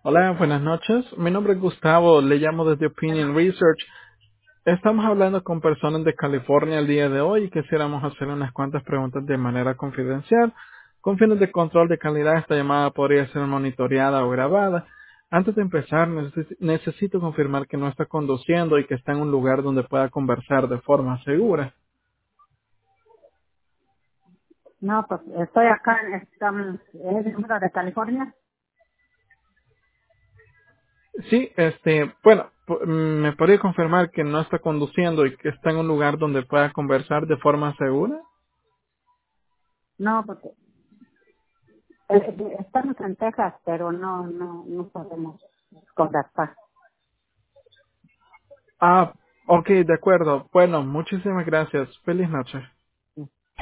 Hola, buenas noches. Mi nombre es Gustavo, le llamo desde Opinion Research. Estamos hablando con personas de California el día de hoy y quisiéramos hacer unas cuantas preguntas de manera confidencial. Con fines de control de calidad, esta llamada podría ser monitoreada o grabada. Antes de empezar, necesito confirmar que no está conduciendo y que está en un lugar donde pueda conversar de forma segura. No, pues estoy acá, es el número de California. Sí, bueno, ¿me podría confirmar que no está conduciendo y que está en un lugar donde pueda conversar de forma segura? No, porque estamos en Texas, pero no podemos conversar. Ah, ok, de acuerdo. Bueno, muchísimas gracias. Feliz noche.